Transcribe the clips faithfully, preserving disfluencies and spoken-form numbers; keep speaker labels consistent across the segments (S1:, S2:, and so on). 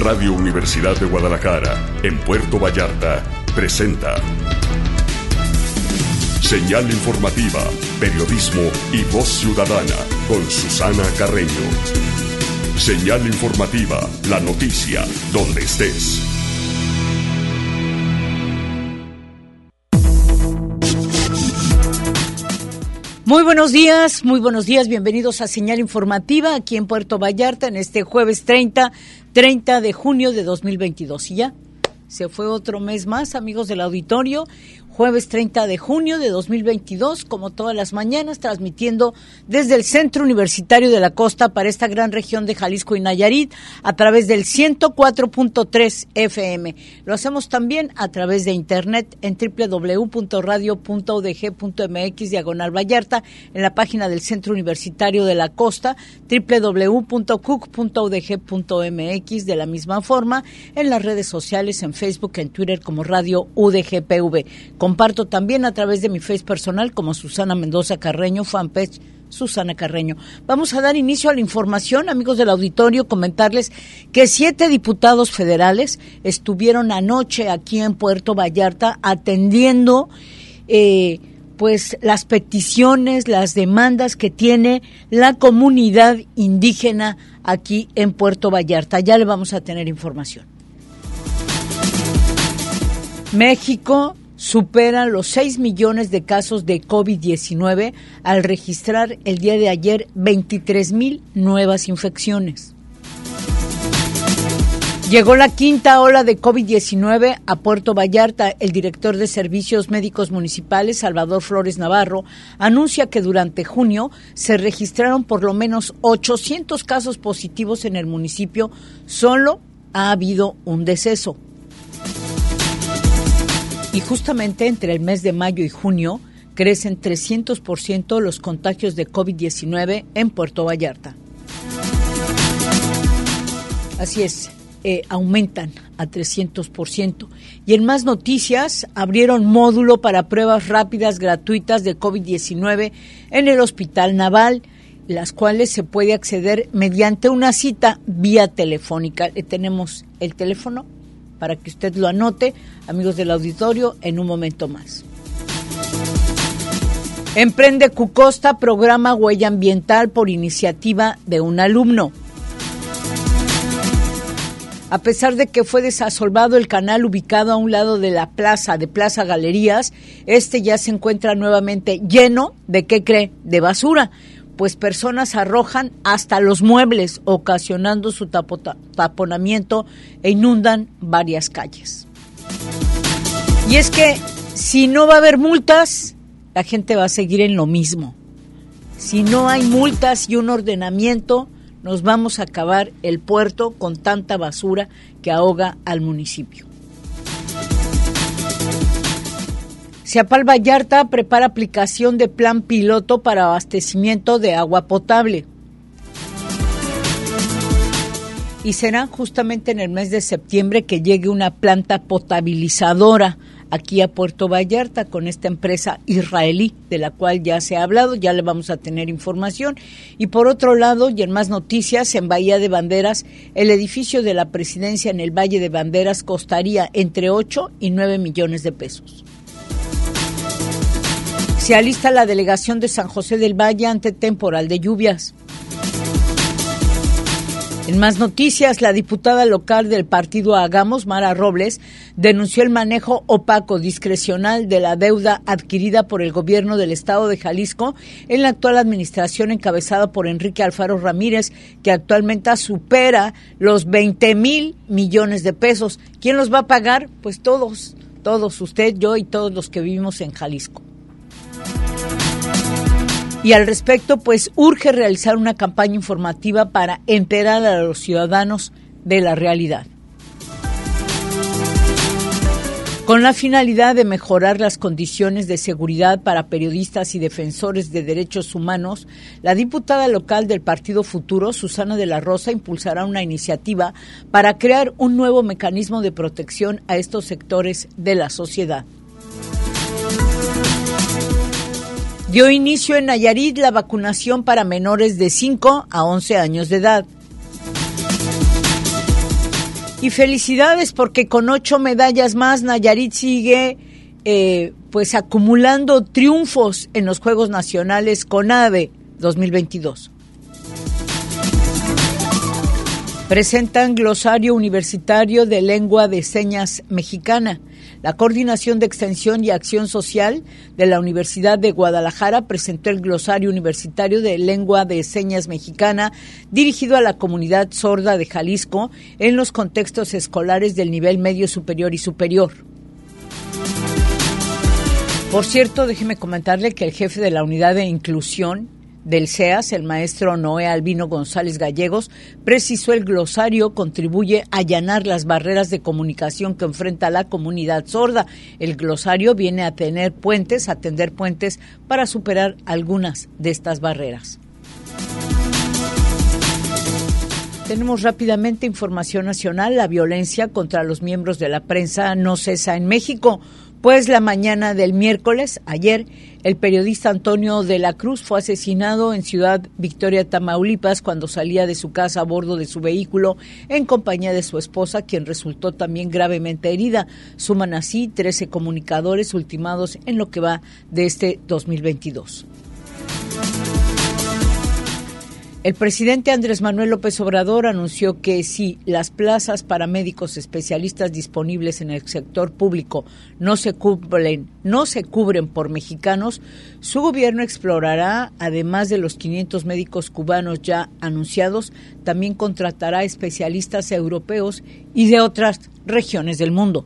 S1: Radio Universidad de Guadalajara, en Puerto Vallarta, presenta Señal Informativa, Periodismo y Voz Ciudadana, con Susana Carreño. Señal Informativa, la noticia, donde estés.
S2: Muy buenos días, muy buenos días, bienvenidos a Señal Informativa aquí en Puerto Vallarta en este jueves treinta de junio de dos mil veintidós. Y ya se fue otro mes más, amigos del auditorio. Jueves treinta de junio de dos mil veintidós, como todas las mañanas, transmitiendo desde el Centro Universitario de la Costa para esta gran región de Jalisco y Nayarit a través del ciento cuatro punto tres F M. Lo hacemos también a través de internet en doble u doble u doble u punto radio punto u d g punto m x diagonal Vallarta, en la página del Centro Universitario de la Costa, doble u doble u doble u punto c u c punto u d g punto m x, de la misma forma en las redes sociales, en Facebook, en Twitter como Radio U D G P V. Comparto también a través de mi Face personal como Susana Mendoza Carreño, fanpage Susana Carreño. Vamos a dar inicio a la información, amigos del auditorio, comentarles que siete diputados federales estuvieron anoche aquí en Puerto Vallarta atendiendo eh, pues las peticiones, las demandas que tiene la comunidad indígena aquí en Puerto Vallarta. Ya le vamos a tener información. México supera los seis millones de casos de COVID diecinueve al registrar el día de ayer veintitrés mil nuevas infecciones. Llegó la quinta ola de COVID diecinueve a Puerto Vallarta. El director de Servicios Médicos Municipales, Salvador Flores Navarro, anuncia que durante junio se registraron por lo menos ochocientos casos positivos en el municipio. Solo ha habido un deceso. Y justamente entre el mes de mayo y junio crecen trescientos por ciento los contagios de COVID diecinueve en Puerto Vallarta. Así es, eh, aumentan a trescientos por ciento. Y en más noticias, abrieron módulo para pruebas rápidas gratuitas de COVID diecinueve en el Hospital Naval, las cuales se puede acceder mediante una cita vía telefónica. Le tenemos el teléfono para que usted lo anote, amigos del auditorio, en un momento más. Emprende Cucosta, programa Huella Ambiental por iniciativa de un alumno. A pesar de que fue desasolvado el canal ubicado a un lado de la plaza, de Plaza Galerías, este ya se encuentra nuevamente lleno de, ¿qué cree?, de basura, pues personas arrojan hasta los muebles, ocasionando su tapota, taponamiento e inundan varias calles. Y es que si no va a haber multas, la gente va a seguir en lo mismo. Si no hay multas y un ordenamiento, nos vamos a acabar el puerto con tanta basura que ahoga al municipio. Ciapal Vallarta prepara aplicación de plan piloto para abastecimiento de agua potable. Y será justamente en el mes de septiembre que llegue una planta potabilizadora aquí a Puerto Vallarta con esta empresa israelí, de la cual ya se ha hablado, ya le vamos a tener información. Y por otro lado, y en más noticias, en Bahía de Banderas, el edificio de la presidencia en el Valle de Banderas costaría entre ocho y nueve millones de pesos. Se alista la delegación de San José del Valle ante temporal de lluvias. En más noticias, la diputada local del partido Hagamos, Mara Robles, denunció el manejo opaco discrecional de la deuda adquirida por el gobierno del estado de Jalisco en la actual administración encabezada por Enrique Alfaro Ramírez, que actualmente supera los veinte mil millones de pesos. ¿Quién los va a pagar? Pues todos, todos, usted, yo y todos los que vivimos en Jalisco. Y al respecto, pues urge realizar una campaña informativa para enterar a los ciudadanos de la realidad. Con la finalidad de mejorar las condiciones de seguridad para periodistas y defensores de derechos humanos, la diputada local del Partido Futuro, Susana de la Rosa, impulsará una iniciativa para crear un nuevo mecanismo de protección a estos sectores de la sociedad. Dio inicio en Nayarit la vacunación para menores de cinco a once años de edad. Y felicidades porque con ocho medallas más Nayarit sigue eh, pues acumulando triunfos en los Juegos Nacionales CONADE dos mil veintidós. Presentan glosario universitario de lengua de señas mexicana. La Coordinación de Extensión y Acción Social de la Universidad de Guadalajara presentó el glosario universitario de lengua de señas mexicana dirigido a la comunidad sorda de Jalisco en los contextos escolares del nivel medio superior y superior. Por cierto, déjeme comentarle que el jefe de la Unidad de Inclusión del C E A S, el maestro Noé Albino González Gallegos, precisó el glosario contribuye a allanar las barreras de comunicación que enfrenta la comunidad sorda. El glosario viene a tener puentes, a tender puentes para superar algunas de estas barreras. Tenemos rápidamente información nacional. La violencia contra los miembros de la prensa no cesa en México, pues la mañana del miércoles, ayer, el periodista Antonio de la Cruz fue asesinado en Ciudad Victoria, Tamaulipas, cuando salía de su casa a bordo de su vehículo en compañía de su esposa, quien resultó también gravemente herida. Suman así trece comunicadores ultimados en lo que va de este dos mil veintidós. El presidente Andrés Manuel López Obrador anunció que si las plazas para médicos especialistas disponibles en el sector público no se cubren, no se cubren por mexicanos, su gobierno explorará, además de los quinientos médicos cubanos ya anunciados, también contratará especialistas europeos y de otras regiones del mundo.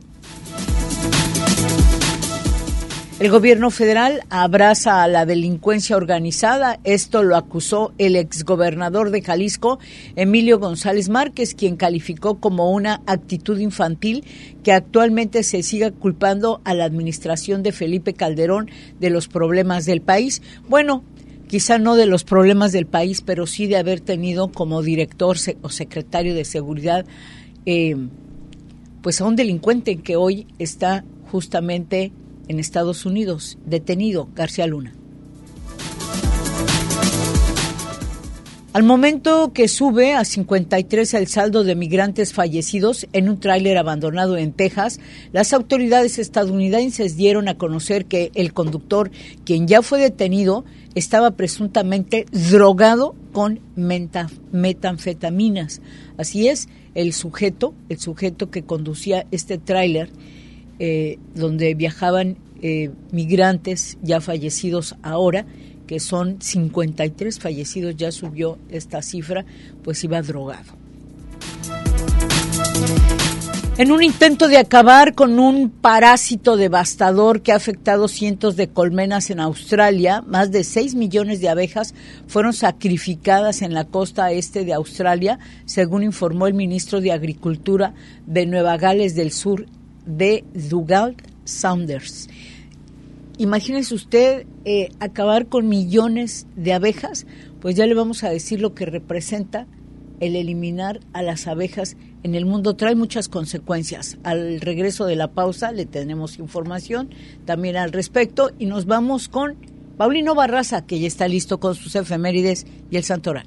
S2: El gobierno federal abraza a la delincuencia organizada. Esto lo acusó el exgobernador de Jalisco, Emilio González Márquez, quien calificó como una actitud infantil que actualmente se siga culpando a la administración de Felipe Calderón de los problemas del país. Bueno, quizá no de los problemas del país, pero sí de haber tenido como director o secretario de seguridad eh, pues a un delincuente que hoy está justamente en Estados Unidos, detenido, García Luna. Al momento que sube a cincuenta y tres el saldo de migrantes fallecidos en un tráiler abandonado en Texas, las autoridades estadounidenses dieron a conocer que el conductor, quien ya fue detenido, estaba presuntamente drogado con meta, metanfetaminas. Así es, el sujeto, el sujeto que conducía este tráiler, Eh, donde viajaban eh, migrantes ya fallecidos ahora, que son cincuenta y tres fallecidos, ya subió esta cifra, pues iba drogado. En un intento de acabar con un parásito devastador que ha afectado cientos de colmenas en Australia, más de seis millones de abejas fueron sacrificadas en la costa este de Australia, según informó el ministro de Agricultura de Nueva Gales del Sur, de Dougal Saunders. Imagínese usted eh, acabar con millones de abejas, pues ya le vamos a decir lo que representa el eliminar a las abejas en el mundo. Trae muchas consecuencias. Al regreso de la pausa le tenemos información también al respecto y nos vamos con Paulino Barraza, que ya está listo con sus efemérides y el santoral.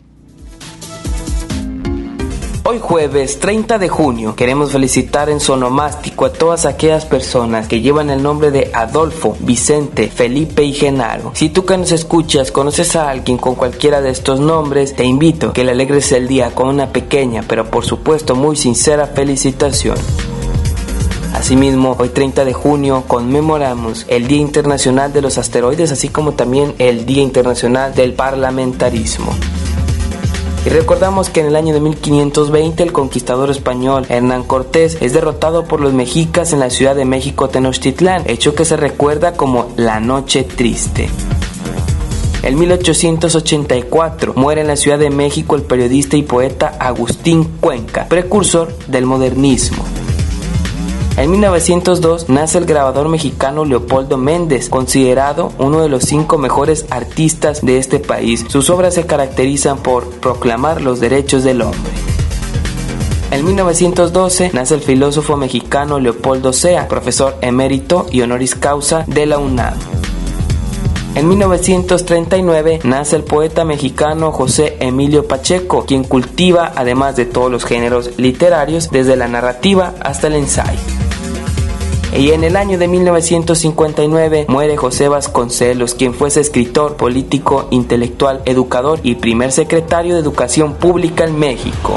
S3: Hoy jueves treinta de junio queremos felicitar en su onomástico a todas aquellas personas que llevan el nombre de Adolfo, Vicente, Felipe y Genaro. Si tú que nos escuchas conoces a alguien con cualquiera de estos nombres, te invito a que le alegres el día con una pequeña, pero por supuesto muy sincera felicitación. Asimismo, hoy treinta de junio conmemoramos el Día Internacional de los Asteroides, así como también el Día Internacional del Parlamentarismo. Y recordamos que en el año de mil quinientos veinte el conquistador español Hernán Cortés es derrotado por los mexicas en la Ciudad de México Tenochtitlán, hecho que se recuerda como la Noche Triste. En mil ochocientos ochenta y cuatro muere en la Ciudad de México el periodista y poeta Agustín Cuenca, precursor del modernismo. En mil novecientos dos nace el grabador mexicano Leopoldo Méndez, considerado uno de los cinco mejores artistas de este país. Sus obras se caracterizan por proclamar los derechos del hombre. En mil novecientos doce nace el filósofo mexicano Leopoldo Sea, profesor emérito y honoris causa de la UNAM. En mil novecientos treinta y nueve nace el poeta mexicano José Emilio Pacheco, quien cultiva, además de todos los géneros literarios, desde la narrativa hasta el ensayo. Y en el año de mil novecientos cincuenta y nueve muere José Vasconcelos, quien fuese escritor, político, intelectual, educador y primer secretario de Educación Pública en México.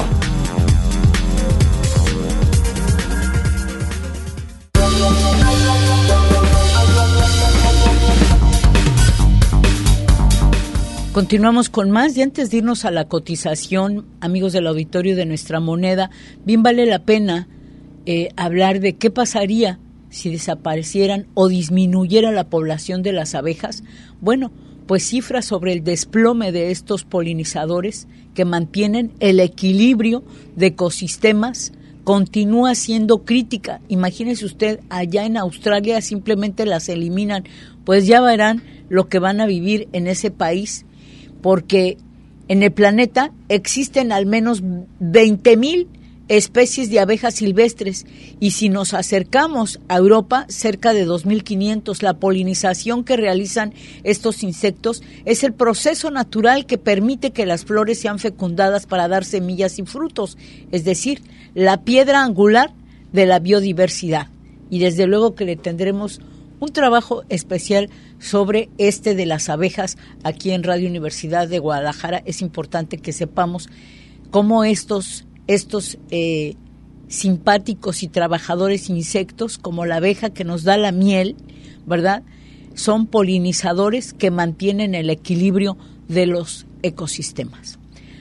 S2: Continuamos con más y antes de irnos a la cotización, amigos del auditorio de Nuestra Moneda, bien vale la pena eh, hablar de qué pasaría si desaparecieran o disminuyera la población de las abejas. Bueno, pues cifras sobre el desplome de estos polinizadores que mantienen el equilibrio de ecosistemas continúa siendo crítica. Imagínese usted, allá en Australia simplemente las eliminan, pues ya verán lo que van a vivir en ese país, porque en el planeta existen al menos veinte mil especies de abejas silvestres y si nos acercamos a Europa, cerca de dos mil quinientos. La polinización que realizan estos insectos es el proceso natural que permite que las flores sean fecundadas para dar semillas y frutos, es decir, la piedra angular de la biodiversidad. Y desde luego que le tendremos un trabajo especial sobre este de las abejas aquí en Radio Universidad de Guadalajara. Es importante que sepamos cómo estos, estos eh, simpáticos y trabajadores insectos, como la abeja que nos da la miel, ¿verdad?, son polinizadores que mantienen el equilibrio de los ecosistemas.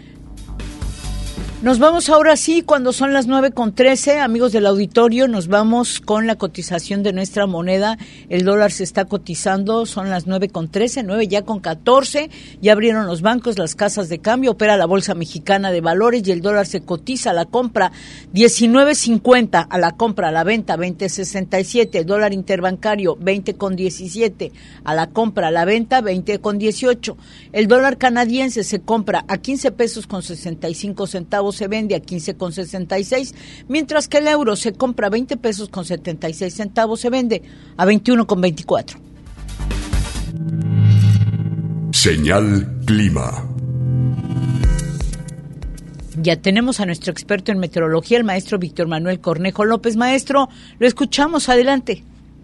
S2: Nos vamos ahora sí, cuando son las nueve con trece, amigos del auditorio, nos vamos con la cotización de nuestra moneda. El dólar se está cotizando, son las nueve con trece, nueve ya con catorce, ya abrieron los bancos, las casas de cambio, opera la Bolsa Mexicana de Valores y el dólar se cotiza a la compra diecinueve cincuenta, a la compra, a la venta veinte sesenta y siete, el dólar interbancario veinte con diecisiete, a la compra, a la venta veinte con dieciocho, el dólar canadiense se compra a quince pesos con sesenta y cinco centavos, se vende a quince con sesenta y seis, mientras que el euro se compra a veinte pesos con setenta y seis centavos, se vende a veintiuno con veinticuatro.
S1: Señal Clima.
S2: Ya tenemos a nuestro experto en meteorología, el maestro Víctor Manuel Cornejo López. Maestro, lo escuchamos, adelante.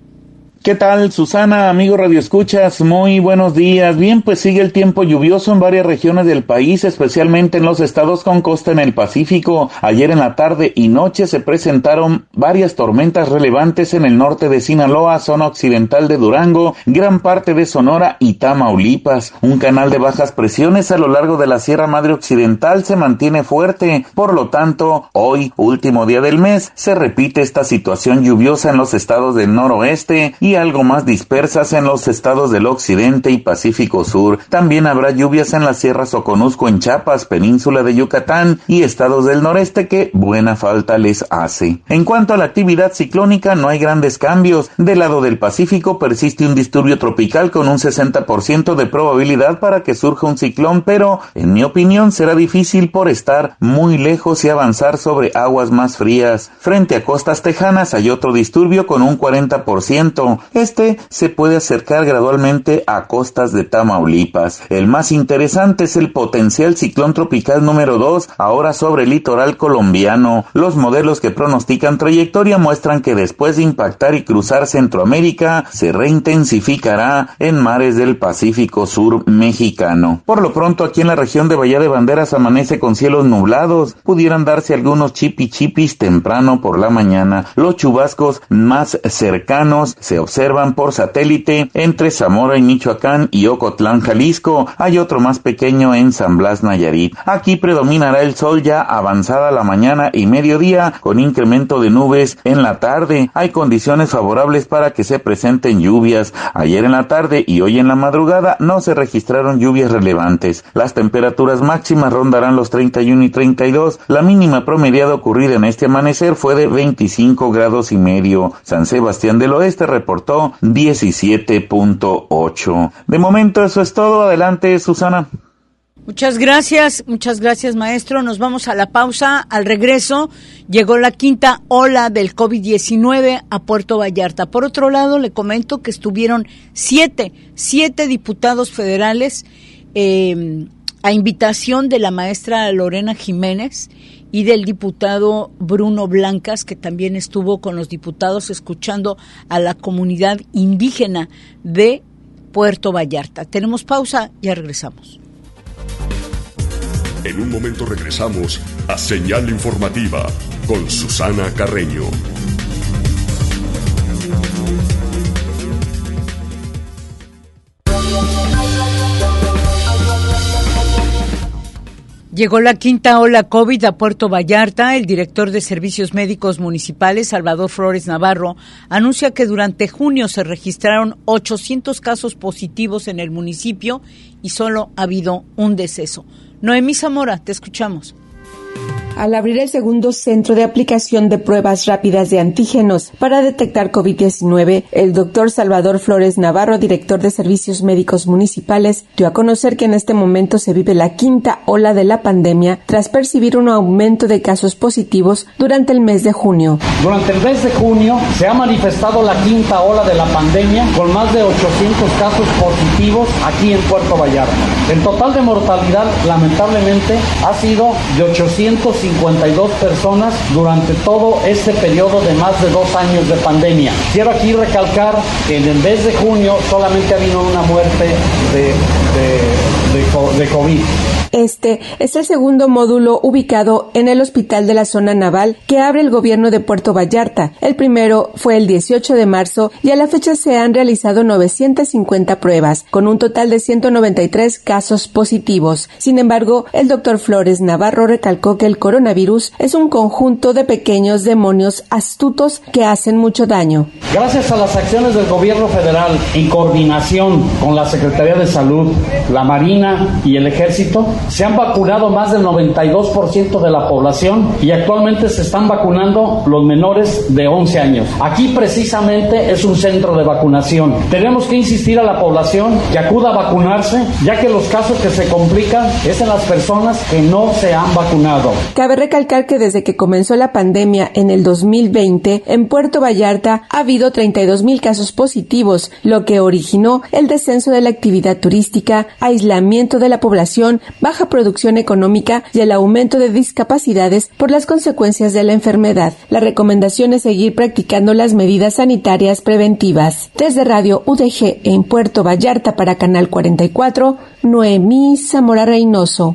S4: ¿Qué tal, Susana? Amigo Radio Escuchas, muy buenos días. Bien, pues sigue el tiempo lluvioso en varias regiones del país, especialmente en los estados con costa en el Pacífico. Ayer en la tarde y noche se presentaron varias tormentas relevantes en el norte de Sinaloa, zona occidental de Durango, gran parte de Sonora y Tamaulipas. Un canal de bajas presiones a lo largo de la Sierra Madre Occidental se mantiene fuerte. Por lo tanto, hoy, último día del mes, se repite esta situación lluviosa en los estados del noroeste y algo más dispersas en los estados del occidente y Pacífico Sur. También habrá lluvias en la Sierra Soconusco en Chiapas, península de Yucatán y estados del noreste que buena falta les hace. En cuanto a la actividad ciclónica, no hay grandes cambios. Del lado del Pacífico persiste un disturbio tropical con un sesenta por ciento de probabilidad para que surja un ciclón, pero en mi opinión será difícil por estar muy lejos y avanzar sobre aguas más frías. Frente a costas tejanas hay otro disturbio con un cuarenta por ciento. Este se puede acercar gradualmente a costas de Tamaulipas. El más interesante es el potencial ciclón tropical número dos, ahora sobre el litoral colombiano. Los modelos que pronostican trayectoria muestran que después de impactar y cruzar Centroamérica, se reintensificará en mares del Pacífico Sur mexicano. Por lo pronto, aquí en la región de Bahía de Banderas amanece con cielos nublados. Pudieran darse algunos chipi chipis temprano por la mañana. Los chubascos más cercanos se observan por satélite entre Zamora y Michoacán y Ocotlán, Jalisco. Hay otro más pequeño en San Blas, Nayarit. Aquí predominará el sol ya avanzada la mañana y mediodía, con incremento de nubes en la tarde. Hay condiciones favorables para que se presenten lluvias. Ayer en la tarde y hoy en la madrugada no se registraron lluvias relevantes. Las temperaturas máximas rondarán los treinta y uno y treinta y dos. La mínima promediada ocurrida en este amanecer fue de veinticinco grados y medio. San Sebastián del Oeste reportó diecisiete punto ocho. De momento eso es todo. Adelante, Susana.
S2: Muchas gracias, muchas gracias, maestro. Nos vamos a la pausa. Al regreso llegó la quinta ola del COVID diecinueve a Puerto Vallarta. Por otro lado, le comento que estuvieron siete, siete diputados federales eh, a invitación de la maestra Lorena Jiménez y del diputado Bruno Blancas, que también estuvo con los diputados escuchando a la comunidad indígena de Puerto Vallarta. Tenemos pausa, ya regresamos.
S1: En un momento regresamos a Señal Informativa con Susana Carreño.
S2: Llegó la quinta ola COVID a Puerto Vallarta. El director de Servicios Médicos Municipales, Salvador Flores Navarro, anuncia que durante junio se registraron ochocientos casos positivos en el municipio y solo ha habido un deceso. Noemí Zamora, te escuchamos.
S5: Al abrir el segundo centro de aplicación de pruebas rápidas de antígenos para detectar COVID diecinueve, el doctor Salvador Flores Navarro, director de Servicios Médicos Municipales, dio a conocer que en este momento se vive la quinta ola de la pandemia tras percibir un aumento de casos positivos durante el mes de junio.
S6: Durante el mes de junio se ha manifestado la quinta ola de la pandemia con más de ochocientos casos positivos aquí en Puerto Vallarta. El total de mortalidad, lamentablemente, ha sido de ochocientos cincuenta y dos personas durante todo este periodo de más de dos años de pandemia. Quiero aquí recalcar que en el mes de junio solamente ha habido una muerte de, de, de, de COVID.
S5: Este es el segundo módulo ubicado en el Hospital de la Zona Naval que abre el gobierno de Puerto Vallarta. El primero fue el dieciocho de marzo y a la fecha se han realizado novecientas cincuenta pruebas, con un total de ciento noventa y tres casos positivos. Sin embargo, el doctor Flores Navarro recalcó que el coronavirus es un conjunto de pequeños demonios astutos que hacen mucho daño.
S6: Gracias a las acciones del gobierno federal en coordinación con la Secretaría de Salud, la Marina y el Ejército, se han vacunado más del noventa y dos por ciento de la población y actualmente se están vacunando los menores de once años. Aquí precisamente es un centro de vacunación. Tenemos que insistir a la población que acuda a vacunarse, ya que los casos que se complican es en las personas que no se han vacunado.
S5: Cabe recalcar que desde que comenzó la pandemia en el dos mil veinte, en Puerto Vallarta ha habido treinta y dos mil casos positivos, lo que originó el descenso de la actividad turística, aislamiento de la población, baja producción económica y el aumento de discapacidades por las consecuencias de la enfermedad. La recomendación es seguir practicando las medidas sanitarias preventivas. Desde Radio U D G en Puerto Vallarta para Canal cuarenta y cuatro, Noemí Zamora Reynoso.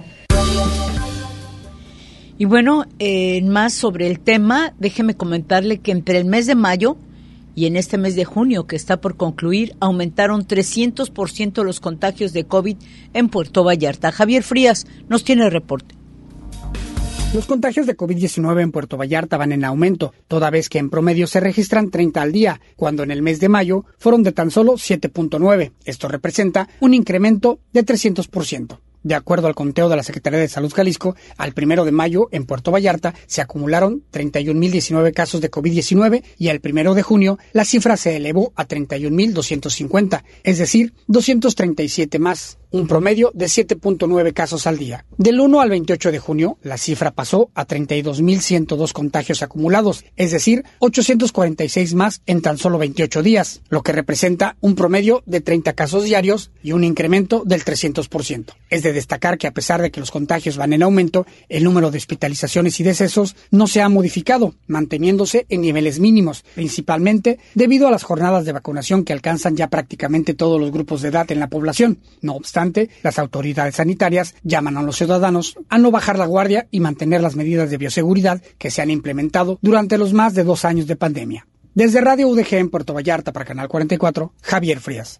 S2: Y bueno, eh, más sobre el tema, déjeme comentarle que entre el mes de mayo y en este mes de junio, que está por concluir, aumentaron trescientos por ciento los contagios de COVID en Puerto Vallarta. Javier Frías nos tiene el reporte.
S7: Los contagios de COVID diecinueve en Puerto Vallarta van en aumento, toda vez que en promedio se registran treinta al día, cuando en el mes de mayo fueron de tan solo siete punto nueve. Esto representa un incremento de trescientos por ciento. De acuerdo al conteo de la Secretaría de Salud Jalisco, al primero de mayo en Puerto Vallarta se acumularon treinta y un mil diecinueve casos de COVID diecinueve y al primero de junio la cifra se elevó a treinta y un mil doscientos cincuenta, es decir, doscientos treinta y siete más, un promedio de siete punto nueve casos al día. Del uno al veintiocho de junio, la cifra pasó a treinta y dos mil ciento dos contagios acumulados, es decir, ochocientos cuarenta y seis más en tan solo veintiocho días, lo que representa un promedio de treinta casos diarios y un incremento del trescientos por ciento. Es de destacar que a pesar de que los contagios van en aumento, el número de hospitalizaciones y decesos no se ha modificado, manteniéndose en niveles mínimos, principalmente debido a las jornadas de vacunación que alcanzan ya prácticamente todos los grupos de edad en la población. No obstante, las autoridades sanitarias llaman a los ciudadanos a no bajar la guardia y mantener las medidas de bioseguridad que se han implementado durante los más de dos años de pandemia. Desde Radio U D G en Puerto Vallarta para Canal cuarenta y cuatro, Javier Frías.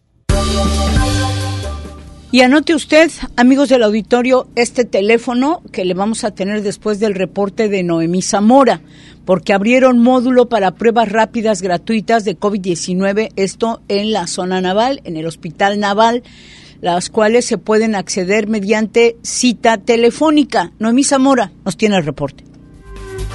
S2: Y anote usted, amigos del auditorio, este teléfono que le vamos a tener después del reporte de Noemí Zamora, porque abrieron módulo para pruebas rápidas gratuitas de COVID diecinueve, esto en la zona naval, en el Hospital Naval, las cuales se pueden acceder mediante cita telefónica. Noemí Zamora nos tiene el reporte.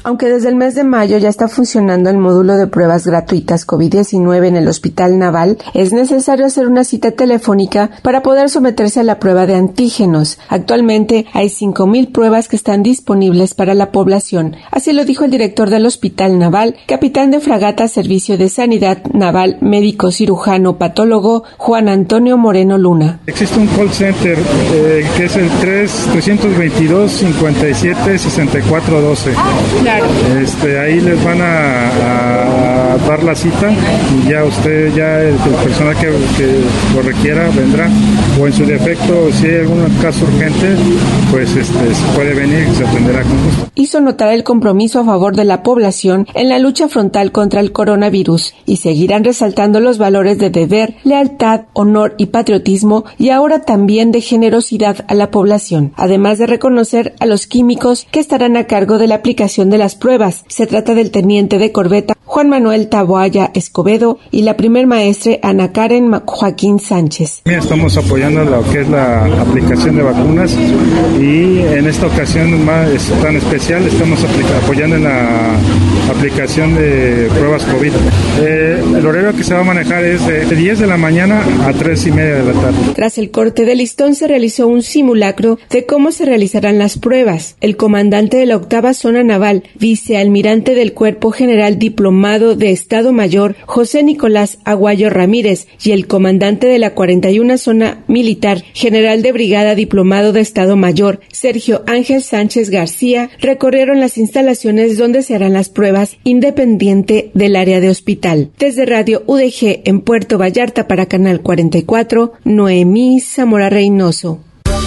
S5: Aunque desde el mes de mayo ya está funcionando el módulo de pruebas gratuitas COVID diecinueve en el Hospital Naval, es necesario hacer una cita telefónica para poder someterse a la prueba de antígenos. Actualmente hay cinco mil pruebas que están disponibles para la población. Así lo dijo el director del Hospital Naval, capitán de fragata Servicio de Sanidad Naval, médico cirujano patólogo, Juan Antonio Moreno Luna.
S8: Existe un call center eh, que es el tres, trescientos veintidós, cincuenta y siete, sesenta y cuatro doce.
S5: Claro.
S8: Este, ahí les van a, a dar la cita y ya usted, ya el, el personal que, que lo requiera vendrá, o en su defecto, si hay algún caso urgente, pues este, se puede venir y se atenderá con gusto.
S5: Hizo notar el compromiso a favor de la población en la lucha frontal contra el coronavirus y seguirán resaltando los valores de deber, lealtad, honor y patriotismo, y ahora también de generosidad a la población, además de reconocer a los químicos que estarán a cargo de la aplicación de las pruebas. Se trata del teniente de corbeta Juan Manuel Taboaya Escobedo y la primer maestre Ana Karen Joaquín Sánchez.
S8: Estamos apoyando lo que es la aplicación de vacunas y en esta ocasión más tan especial estamos aplica- apoyando en la aplicación de pruebas COVID. Eh, el horario que se va a manejar es de diez de la mañana a tres y media de la tarde.
S5: Tras el corte de listón se realizó un simulacro de cómo se realizarán las pruebas. El comandante de la octava zona naval, vicealmirante del Cuerpo General Diplomado de Estado Mayor, José Nicolás Aguayo Ramírez, y el comandante de la cuarenta y una zona militar, general de brigada diplomado de Estado Mayor, Sergio Ángel Sánchez García, recorrieron las instalaciones donde se harán las pruebas, independiente del área de hospital. Desde Radio U D G en Puerto Vallarta para Canal cuarenta y cuatro, Noemí Zamora Reynoso.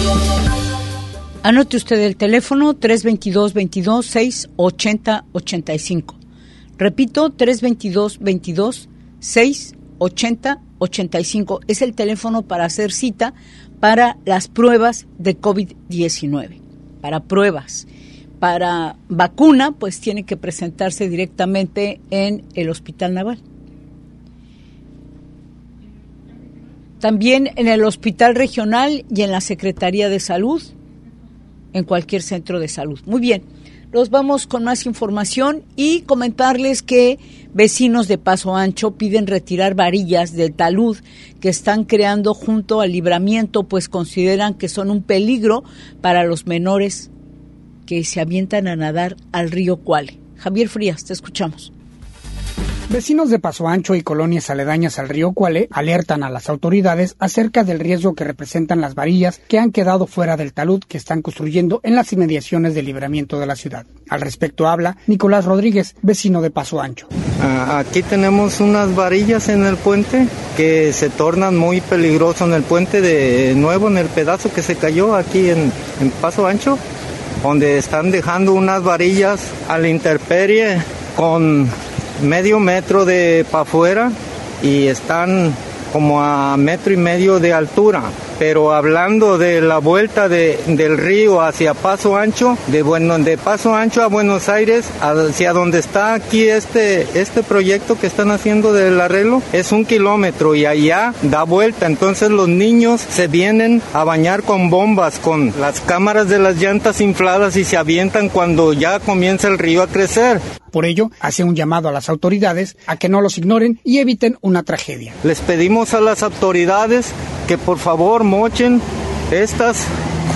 S2: Anote usted el teléfono tres veintidós, veintidós, seis ochenta, ochenta y cinco. Repito, tres veintidós, veintidós, seis ochenta, ochenta y cinco. Es el teléfono para hacer cita para las pruebas de COVID diecinueve. Para pruebas. Para vacuna, pues tiene que presentarse directamente en el Hospital Naval. También en el Hospital Regional y en la Secretaría de Salud, en cualquier centro de salud. Muy bien, nos vamos con más información y comentarles que vecinos de Paso Ancho piden retirar varillas del talud que están creando junto al Libramiento, pues consideran que son un peligro para los menores que se avientan a nadar al río Cuale. Javier Frías, te escuchamos.
S7: Vecinos de Paso Ancho y colonias aledañas al río Cuale alertan a las autoridades acerca del riesgo que representan las varillas que han quedado fuera del talud que están construyendo en las inmediaciones del Libramiento de la ciudad. Al respecto habla Nicolás Rodríguez, vecino de Paso Ancho.
S9: Aquí tenemos unas varillas en el puente que se tornan muy peligrosos en el puente de nuevo, en el pedazo que se cayó aquí en, en Paso Ancho, donde están dejando unas varillas a la intemperie con medio metro de para afuera y están como a metro y medio de altura. Pero hablando de la vuelta de, del río hacia Paso Ancho, de bueno, de Paso Ancho a Buenos Aires, hacia donde está aquí este, este proyecto que están haciendo del arreglo, es un kilómetro y allá da vuelta. Entonces los niños se vienen a bañar con bombas, con las cámaras de las llantas infladas y se avientan cuando ya comienza el río a crecer.
S7: Por ello, hace un llamado a las autoridades a que no los ignoren y eviten una tragedia.
S9: Les pedimos a las autoridades que por favor mochen estas,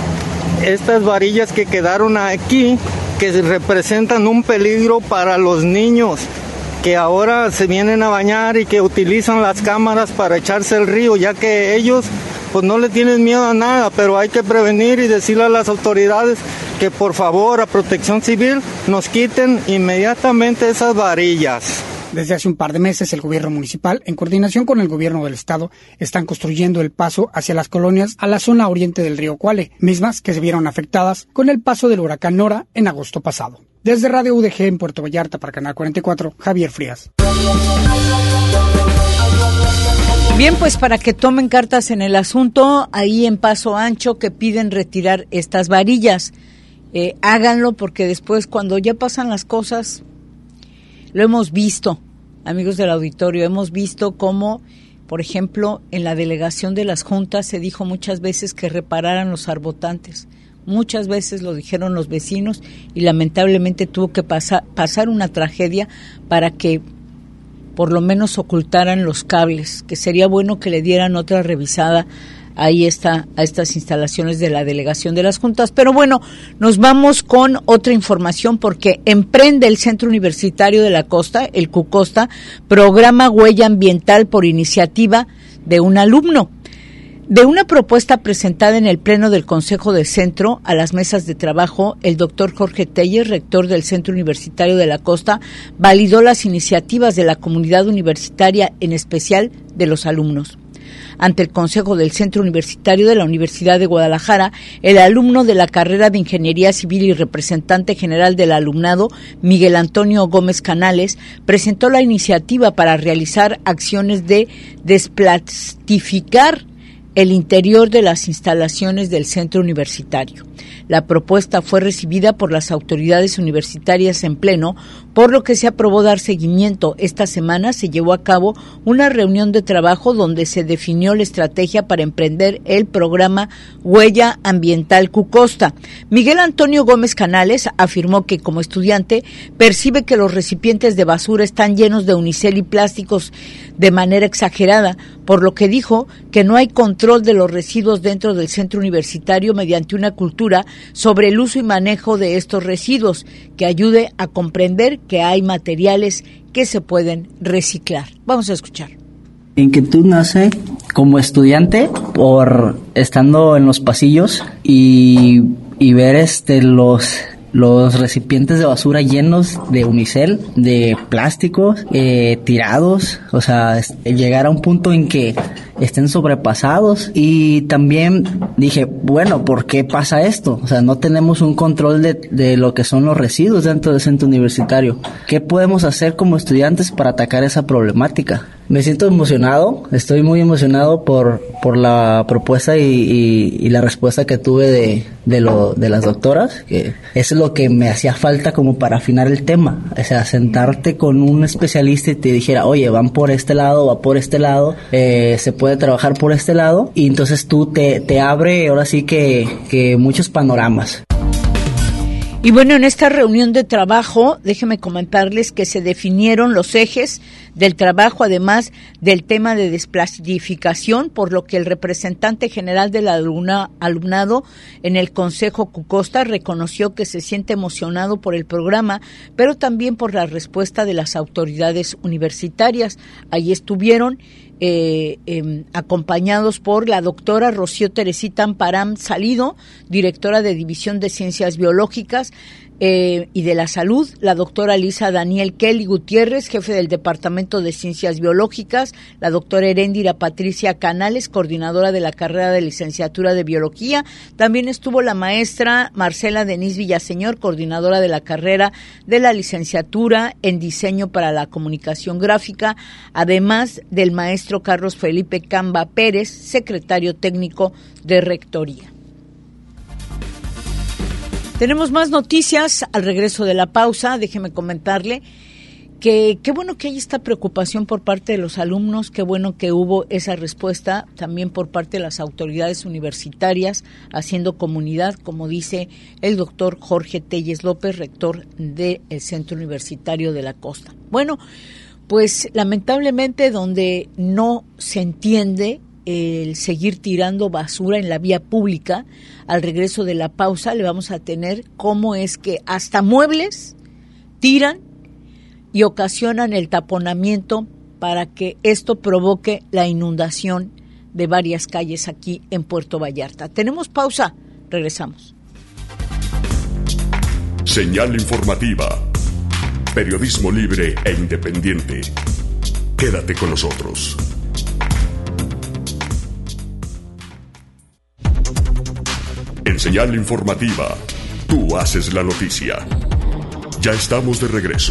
S9: estas varillas que quedaron aquí, que representan un peligro para los niños que ahora se vienen a bañar y que utilizan las cámaras para echarse al río, ya que ellos pues no le tienen miedo a nada, pero hay que prevenir y decirle a las autoridades que por favor a Protección Civil nos quiten inmediatamente esas varillas.
S7: Desde hace un par de meses, el gobierno municipal, en coordinación con el gobierno del estado, están construyendo el paso hacia las colonias a la zona oriente del río Cuale, mismas que se vieron afectadas con el paso del huracán Nora en agosto pasado. Desde Radio U D G en Puerto Vallarta para Canal cuarenta y cuatro, Javier Frías.
S2: Bien, pues para que tomen cartas en el asunto, ahí en Paso Ancho que piden retirar estas varillas. Eh, háganlo porque después cuando ya pasan las cosas, lo hemos visto, amigos del auditorio, hemos visto cómo, por ejemplo, en la delegación de las juntas se dijo muchas veces que repararan los arbotantes. muchas veces lo dijeron los vecinos y lamentablemente tuvo que pasar, pasar una tragedia para que por lo menos ocultaran los cables, que sería bueno que le dieran otra revisada ahí está, a estas instalaciones de la delegación de las juntas. Pero bueno, nos vamos con otra información porque emprende el Centro Universitario de la Costa, el CUCOSTA, programa Huella Ambiental por iniciativa de un alumno. De una propuesta presentada en el Pleno del Consejo del Centro a las mesas de trabajo, el doctor Jorge Telles, rector del Centro Universitario de la Costa, validó las iniciativas de la comunidad universitaria, en especial de los alumnos. Ante el Consejo del Centro Universitario de la Universidad de Guadalajara, el alumno de la carrera de Ingeniería Civil y representante general del alumnado, Miguel Antonio Gómez Canales, presentó la iniciativa para realizar acciones de desplastificar el interior de las instalaciones del centro universitario. La propuesta fue recibida por las autoridades universitarias en pleno, por lo que se aprobó dar seguimiento. Esta semana se llevó a cabo una reunión de trabajo donde se definió la estrategia para emprender el programa Huella Ambiental CUCOSTA. Miguel Antonio Gómez Canales afirmó que como estudiante percibe que los recipientes de basura están llenos de unicel y plásticos de manera exagerada, por lo que dijo que no hay control de los residuos dentro del centro universitario mediante una cultura sobre el uso y manejo de estos residuos que ayude a comprender que hay materiales que se pueden reciclar. Vamos a escuchar.
S10: Mi inquietud nace como estudiante por estando en los pasillos y, y ver este los los recipientes de basura llenos de unicel, de plásticos, eh, tirados, o sea, llegar a un punto en que estén sobrepasados. Y también dije, bueno, ¿por qué pasa esto? O sea, no tenemos un control de, de lo que son los residuos dentro del centro universitario. ¿Qué podemos hacer como estudiantes para atacar esa problemática? Me siento emocionado, estoy muy emocionado por por la propuesta y, y, y la respuesta que tuve de de lo de las doctoras, que es lo que me hacía falta como para afinar el tema, o sea, sentarte con un especialista y te dijera, oye, van por este lado, va por este lado, eh, se puede trabajar por este lado, y entonces tú te te abre ahora sí que que muchos panoramas.
S2: Y bueno, en esta reunión de trabajo, déjenme comentarles que se definieron los ejes del trabajo, además del tema de desplastificación, por lo que el representante general del alumna, alumnado en el Consejo CUCOSTA reconoció que se siente emocionado por el programa, pero también por la respuesta de las autoridades universitarias. Allí estuvieron Eh, eh, acompañados por la doctora Rocío Teresita Amparam Salido, directora de División de Ciencias Biológicas eh, y de la Salud, la doctora Lisa Daniel Kelly Gutiérrez, jefe del Departamento de Ciencias Biológicas, la doctora Heréndira Patricia Canales, coordinadora de la carrera de licenciatura de Biología. También estuvo la maestra Marcela Denise Villaseñor, coordinadora de la carrera de la licenciatura en Diseño para la Comunicación Gráfica, además del maestro Carlos Felipe Camba Pérez, secretario técnico de Rectoría. Tenemos más noticias al regreso de la pausa. Déjeme comentarle que qué bueno que hay esta preocupación por parte de los alumnos, qué bueno que hubo esa respuesta también por parte de las autoridades universitarias haciendo comunidad, como dice el doctor Jorge Telles López, rector del Centro Universitario de la Costa. Bueno, pues lamentablemente donde no se entiende el seguir tirando basura en la vía pública, al regreso de la pausa le vamos a tener cómo es que hasta muebles tiran y ocasionan el taponamiento para que esto provoque la inundación de varias calles aquí en Puerto Vallarta. Tenemos pausa, regresamos.
S1: Señal informativa. Periodismo libre e independiente. Quédate con nosotros. En Señal informativa, tú haces la noticia. Ya estamos de regreso.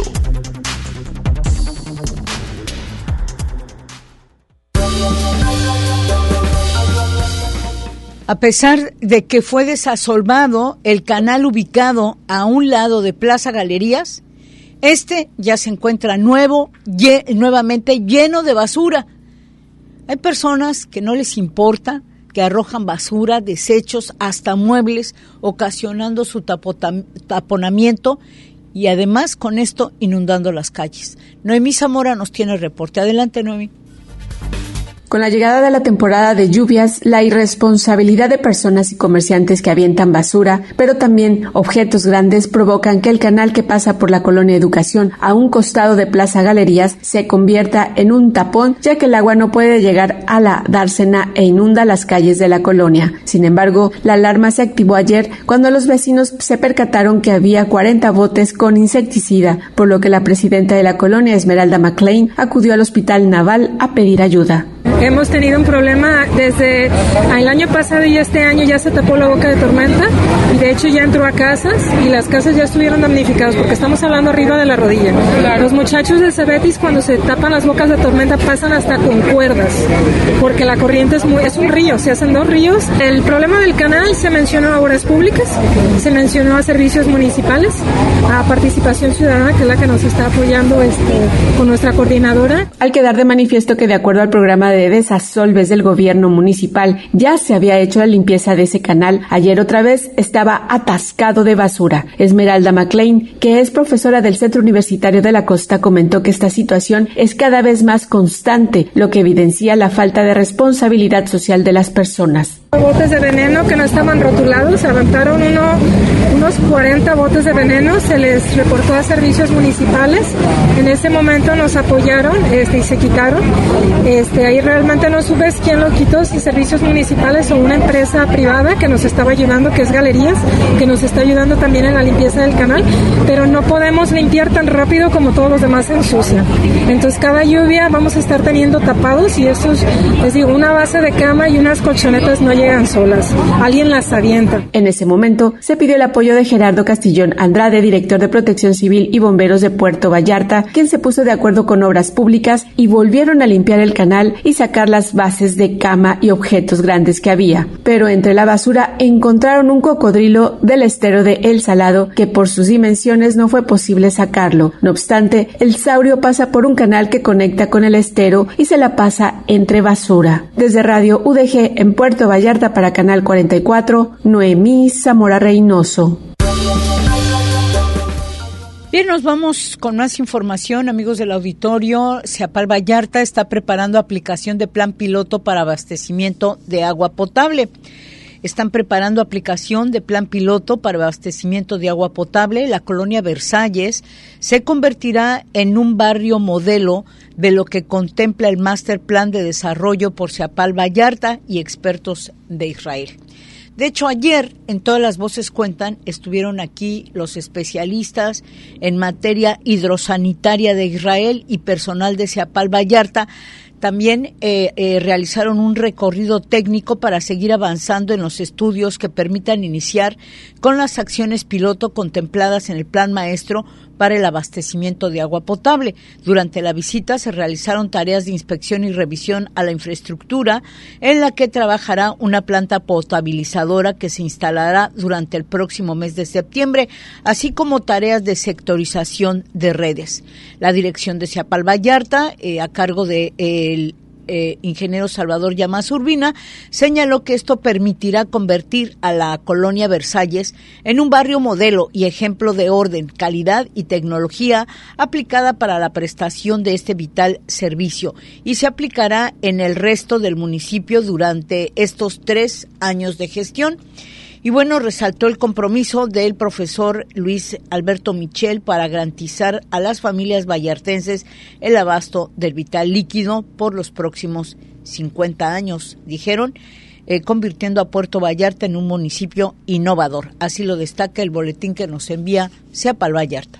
S2: A pesar de que fue desasolvado el canal ubicado a un lado de Plaza Galerías, este ya se encuentra nuevo, ye, nuevamente lleno de basura. Hay personas que no les importa, que arrojan basura, desechos, hasta muebles, ocasionando su tapota- taponamiento y además con esto inundando las calles. Noemí Zamora nos tiene el reporte. Adelante, Noemí.
S5: Con la llegada de la temporada de lluvias, la irresponsabilidad de personas y comerciantes que avientan basura, pero también objetos grandes, provocan que el canal que pasa por la colonia Educación a un costado de Plaza Galerías se convierta en un tapón, ya que el agua no puede llegar a la dársena e inunda las calles de la colonia. Sin embargo, la alarma se activó ayer cuando los vecinos se percataron que había cuarenta botes con insecticida, por lo que la presidenta de la colonia, Esmeralda McLean, acudió al Hospital Naval a pedir ayuda.
S11: Hemos tenido un problema desde el año pasado y este año ya se tapó la boca de tormenta y de hecho ya entró a casas y las casas ya estuvieron damnificadas porque estamos hablando arriba de la rodilla. Los muchachos de Cebetis cuando se tapan las bocas de tormenta pasan hasta con cuerdas porque la corriente es muy, es un río, se hacen dos ríos. El problema del canal se mencionó a obras públicas, se mencionó a servicios municipales, a participación ciudadana que es la que nos está apoyando este, con nuestra coordinadora.
S5: Al quedar de manifiesto que de acuerdo al programa de desasolves del gobierno municipal ya se había hecho la limpieza de ese canal, ayer otra vez estaba atascado de basura. Esmeralda McLean, que es profesora del Centro Universitario de la Costa, comentó que esta situación es cada vez más constante, lo que evidencia la falta de responsabilidad social de las personas.
S11: Botes de veneno que no estaban rotulados, se aventaron uno, unos cuarenta botes de veneno, se les reportó a servicios municipales, en ese momento nos apoyaron este, y se quitaron. Este, ahí realmente no subes quién lo quitó, si servicios municipales o una empresa privada que nos estaba ayudando, que es Galerías, que nos está ayudando también en la limpieza del canal, pero no podemos limpiar tan rápido como todos los demás se ensucian. Entonces cada lluvia vamos a estar teniendo tapados y eso es, les digo, una base de cama y unas colchonetas no llegan solas, alguien las avienta.
S5: En ese momento se pidió el apoyo de Gerardo Castillón Andrade, director de Protección Civil y Bomberos de Puerto Vallarta, quien se puso de acuerdo con Obras Públicas y volvieron a limpiar el canal y sacar las bases de cama y objetos grandes que había. Pero entre la basura encontraron un cocodrilo del estero de El Salado que por sus dimensiones no fue posible sacarlo. No obstante, el saurio pasa por un canal que conecta con el estero y se la pasa entre basura. Desde Radio U D G en Puerto Vallarta para Canal cuarenta y cuatro, Noemí Zamora Reynoso.
S2: Bien, nos vamos con más información, amigos del auditorio. Ciapal Vallarta está preparando aplicación de plan piloto para abastecimiento de agua potable. Están preparando aplicación de plan piloto para abastecimiento de agua potable. La colonia Versalles se convertirá en un barrio modelo de lo que contempla el Master Plan de Desarrollo por Ciapal Vallarta y expertos de Israel. De hecho, ayer, en Todas las Voces Cuentan, estuvieron aquí los especialistas en materia hidrosanitaria de Israel y personal de Ciapal Vallarta. También eh, eh, realizaron un recorrido técnico para seguir avanzando en los estudios que permitan iniciar con las acciones piloto contempladas en el Plan Maestro para el abastecimiento de agua potable. Durante la visita se realizaron tareas de inspección y revisión a la infraestructura en la que trabajará una planta potabilizadora que se instalará durante el próximo mes de septiembre, así como tareas de sectorización de redes. La dirección de Ciapal Vallarta, eh, a cargo de eh, el Eh, ingeniero Salvador Llamas Urbina, señaló que esto permitirá convertir a la colonia Versalles en un barrio modelo y ejemplo de orden, calidad y tecnología aplicada para la prestación de este vital servicio y se aplicará en el resto del municipio durante estos tres años de gestión. Y bueno, resaltó el compromiso del profesor Luis Alberto Michel para garantizar a las familias vallartenses el abasto del vital líquido por los próximos cincuenta años, dijeron, eh, convirtiendo a Puerto Vallarta en un municipio innovador. Así lo destaca el boletín que nos envía Ciapal Vallarta.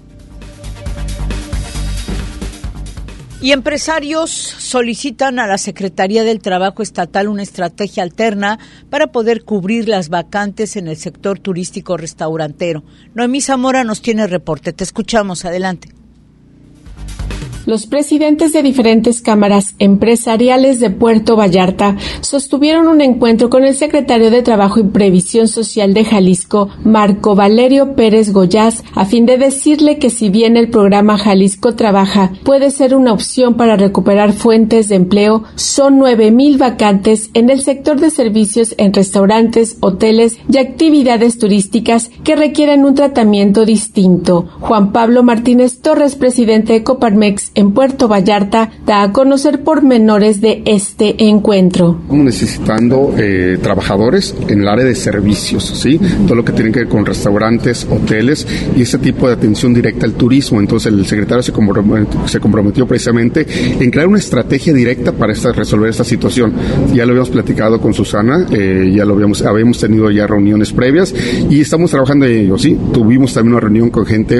S2: Y empresarios solicitan a la Secretaría del Trabajo Estatal una estrategia alterna para poder cubrir las vacantes en el sector turístico restaurantero. Noemí Zamora nos tiene el reporte. Te escuchamos. Adelante.
S5: Los presidentes de diferentes cámaras empresariales de Puerto Vallarta sostuvieron un encuentro con el secretario de Trabajo y Previsión Social de Jalisco, Marco Valerio Pérez Goyás, a fin de decirle que si bien el programa Jalisco Trabaja puede ser una opción para recuperar fuentes de empleo, son nueve mil vacantes en el sector de servicios en restaurantes, hoteles y actividades turísticas que requieren un tratamiento distinto. Juan Pablo Martínez Torres, presidente de Coparmex en Puerto Vallarta, da a conocer pormenores de este encuentro.
S12: Estamos necesitando eh, trabajadores en el área de servicios, ¿sí? Todo lo que tiene que ver con restaurantes, hoteles y ese tipo de atención directa al turismo. Entonces el secretario se comprometió, se comprometió precisamente en crear una estrategia directa para esta, resolver esta situación. Ya lo habíamos platicado con Susana, eh, ya lo habíamos, habíamos tenido ya reuniones previas y estamos trabajando en ello, ¿sí? Tuvimos también una reunión con gente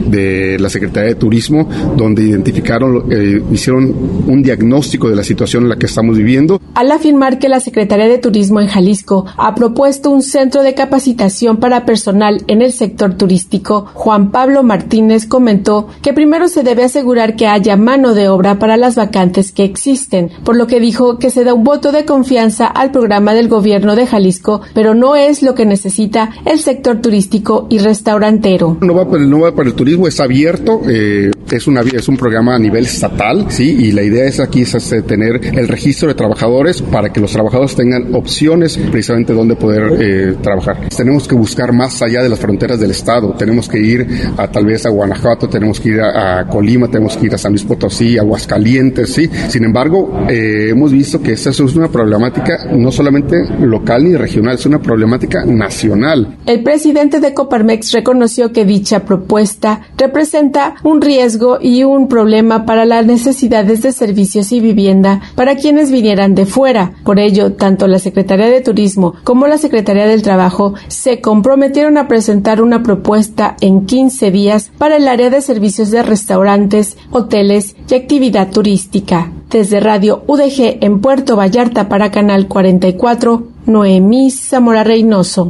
S12: de la Secretaría de Turismo donde identificaron Eh, hicieron un diagnóstico de la situación en la que estamos viviendo.
S5: Al afirmar que la Secretaría de Turismo en Jalisco ha propuesto un centro de capacitación para personal en el sector turístico, Juan Pablo Martínez comentó que primero se debe asegurar que haya mano de obra para las vacantes que existen, por lo que dijo que se da un voto de confianza al programa del gobierno de Jalisco, pero no es lo que necesita el sector turístico y restaurantero.
S12: No va para el, no va para el turismo, es abierto, eh, es, una, es un programa a nivel estatal, sí, y la idea es aquí es hacer, tener el registro de trabajadores para que los trabajadores tengan opciones precisamente donde poder eh, trabajar. Tenemos que buscar más allá de las fronteras del estado, tenemos que ir a tal vez a Guanajuato, tenemos que ir a, a Colima, tenemos que ir a San Luis Potosí, Aguascalientes, sí. Sin embargo, eh, hemos visto que esta es una problemática no solamente local ni regional, es una problemática nacional.
S5: El presidente de Coparmex reconoció que dicha propuesta representa un riesgo y un problema para las necesidades de servicios y vivienda para quienes vinieran de fuera. Por ello, tanto la Secretaría de Turismo como la Secretaría del Trabajo se comprometieron a presentar una propuesta en quince días para el área de servicios de restaurantes, hoteles y actividad turística. Desde Radio U D G en Puerto Vallarta para Canal cuarenta y cuatro, Noemí Zamora Reynoso.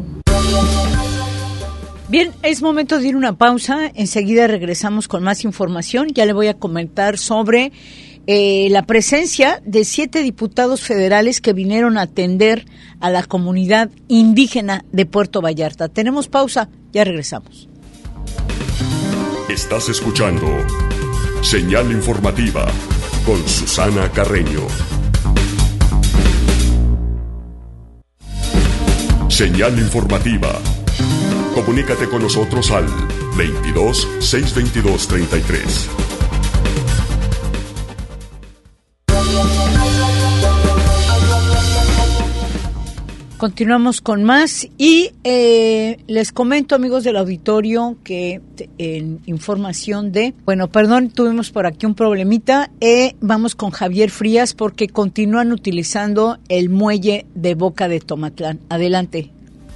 S2: Bien, es momento de ir a una pausa. Enseguida regresamos con más información. Ya le voy a comentar sobre eh, la presencia de siete diputados federales que vinieron a atender a la comunidad indígena de Puerto Vallarta. Tenemos pausa, ya regresamos.
S1: Estás escuchando Señal Informativa con Susana Carreño. Señal Informativa. Comunícate con nosotros al veintidós, seiscientos veintidós, treinta y tres.
S2: Continuamos con más y eh, les comento, amigos del auditorio, que en información de, bueno, perdón, tuvimos por aquí un problemita, eh, vamos con Javier Frías porque continúan utilizando el muelle de Boca de Tomatlán. Adelante.